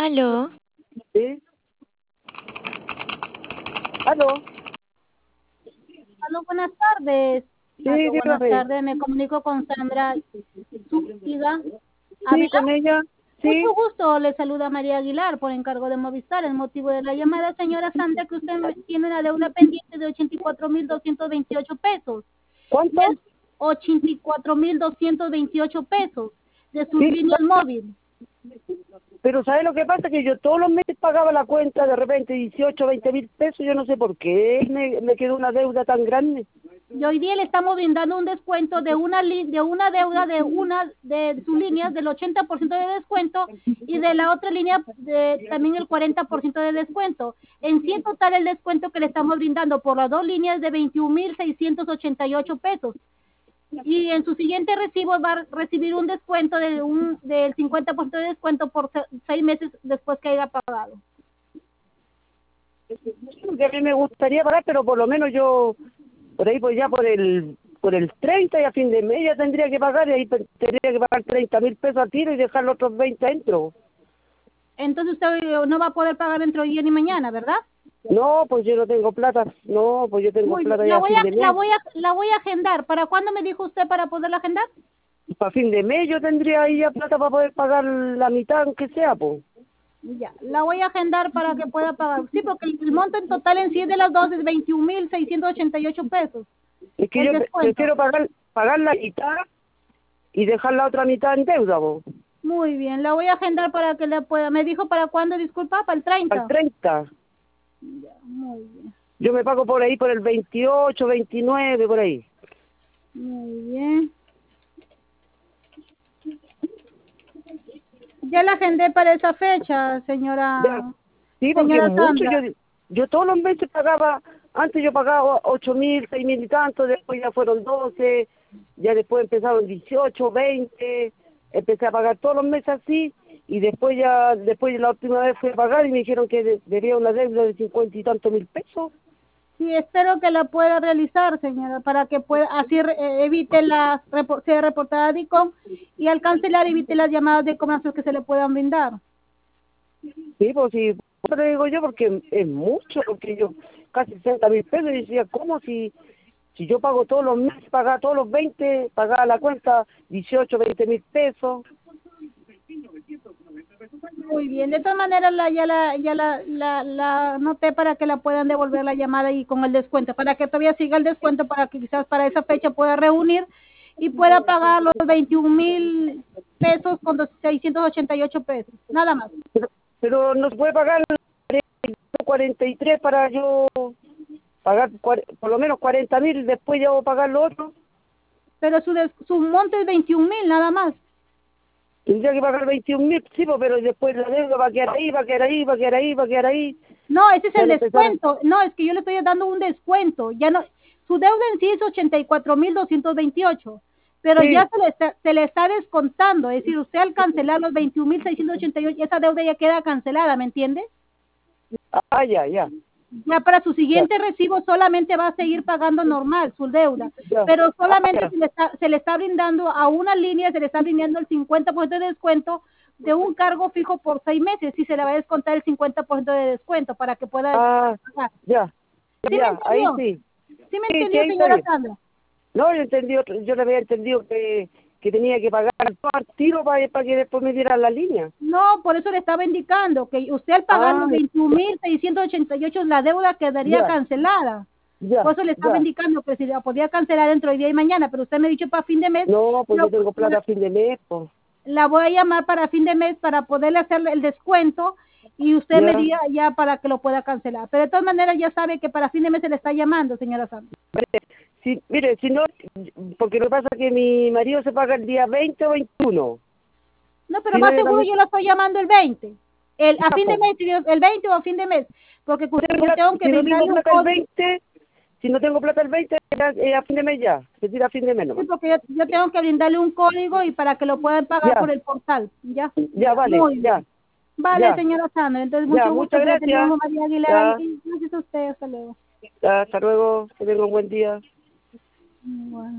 Aló, ¿Sí? ¿Aló? Aló, buenas tardes. Sí, Aló, buenas dígame. tardes. Me comunico con Sandra Zúñiga Sí, Ávila. con ella. Sí. Mucho gusto. Le saluda María Aguilar por encargo de Movistar. El motivo de la llamada, señora Sandra, que usted tiene una deuda pendiente de 84.228 pesos. ¿Cuánto? 84.228 pesos de sus Sí, líneas móviles. pero ¿sabes lo que pasa? Que yo todos los meses pagaba la cuenta, de repente 18, 20 mil pesos, yo no sé por qué me quedó una deuda tan grande. Y hoy día le estamos brindando un descuento de de una deuda de una de sus líneas del 80% de descuento y de la otra línea también el 40% de descuento. En sí, en total, el descuento que le estamos brindando por las dos líneas de 21.688 pesos. Y en su siguiente recibo va a recibir un descuento del 50% de descuento por 6 meses después que haya pagado. Que a mí me gustaría pagar, pero por lo menos yo, por ahí pues ya por el 30 y a fin de mes ya tendría que pagar, y ahí tendría que pagar 30 mil pesos al tiro y dejar los otros 20 adentro. Entonces usted no va a poder pagar dentro de hoy ni mañana, ¿verdad? No, pues yo no tengo plata. No, pues yo tengo Muy bien, plata ya a fin de mes. la voy a agendar. ¿Para cuándo me dijo usted para poderla agendar? Para fin de mes yo tendría ahí ya plata para poder pagar la mitad, aunque sea, pues. Ya, la voy a agendar para que pueda pagar. Sí, porque el monto en total en sí de las dos es 21.688 pesos. Es que El yo descuento. prefiero pagar la mitad y dejar la otra mitad en deuda, po. Muy bien, la voy a agendar para que le pueda. ¿Me dijo para cuándo? Disculpa, para el Al 30. 30. Ya, muy bien. Yo me pago por ahí por el 28, 29, por ahí. Muy bien. Ya la agendé para esa fecha, Ya. señora, Sí, porque es señora mucho. Sandra. Yo todos los meses pagaba, antes yo pagaba 8 mil, 6 mil y tanto, después ya fueron 12, ya después empezaron 18, 20, empecé a pagar todos los meses así, y después la última vez fui a pagar y me dijeron que debía una deuda de 50 y tantos mil pesos. Sí, espero que la pueda realizar, señora, para que pueda así evite sea reportada a DICOM y al cancelar evite las llamadas de comercios que se le puedan brindar. Sí, pues sí, eso le digo yo porque es mucho, porque yo casi 60 mil pesos y decía, ¿cómo si yo pago todos los meses, pagaba todos los 20, pagaba la cuenta 18, 20 mil pesos? Muy bien, de todas maneras la anoté para que la puedan devolver la llamada y con el descuento, para que todavía siga el descuento, para que quizás para esa fecha pueda reunir y pueda pagar los 21.000 pesos con 688 pesos, nada más. Pero no se puede pagar 43 para yo pagar por lo menos 40 mil, después ya voy a pagar lo otro. Pero su monto es 21.000, nada más. Tendría que pagar 21 mil, sí, pues, pero después la deuda va a quedar ahí, va a quedar ahí, va a quedar ahí, va a quedar ahí. No, ese es el Van a empezar a... descuento. No, es que yo le estoy dando un descuento. Ya no, su deuda en sí es 84.228, pero Sí, ya se le está descontando. Es decir, usted al cancelar los 21.688, esa deuda ya queda cancelada, ¿me entiende? ya, ya, Ya para su ya, siguiente recibo solamente va a seguir pagando normal su deuda, ya, pero solamente ya. se le está brindando a una línea, se le está brindando el 50% de descuento de un cargo fijo por 6 meses y se le va a descontar el 50% de descuento para que pueda Ah, pagar. ya, ¿Sí me ya, ahí entendió? sí. ¿Sí me Sí, sí, entendió, ahí está señora bien. Sandra? No, yo le había entendido que tenía que pagar todo al tiro para que después me dieran la línea. No, por eso le estaba indicando que usted al pagar Ah, los 21.688 la deuda quedaría ya, cancelada. ya, Por eso le estaba ya. indicando que si la podía cancelar dentro de día y mañana, pero usted me ha dicho para fin de mes, No, pues yo lo- tengo plata a fin de mes, pues. la voy a llamar para fin de mes para poderle hacer el descuento y usted me Ya. diga ya para que lo pueda cancelar. Pero de todas maneras ya sabe que para fin de mes se le está llamando, señora Sandra. Sí, mire, si no, porque lo que pasa es que mi marido se paga el día 20 o 21. No, pero Si no, más yo seguro también, yo la estoy llamando el 20. A ya, fin de pues. mes, el 20 o a fin de mes, porque yo tengo que Si no tengo brindarle un plata el código. 20, si no tengo plata el 20, a fin de mes ya. Se tira a fin de mes Sí, nomás. porque yo tengo que brindarle un código y para que lo puedan pagar por Ya, el portal. Ya, ya, ya, vale, muy ya, bien. Vale, ya, señora Sandra, entonces ya, mucho gusto muchas que le gracias. tenemos María Aguilar Ya, ahí. Gracias a usted, hasta luego. ya, hasta luego, que tenga un buen día. Bueno.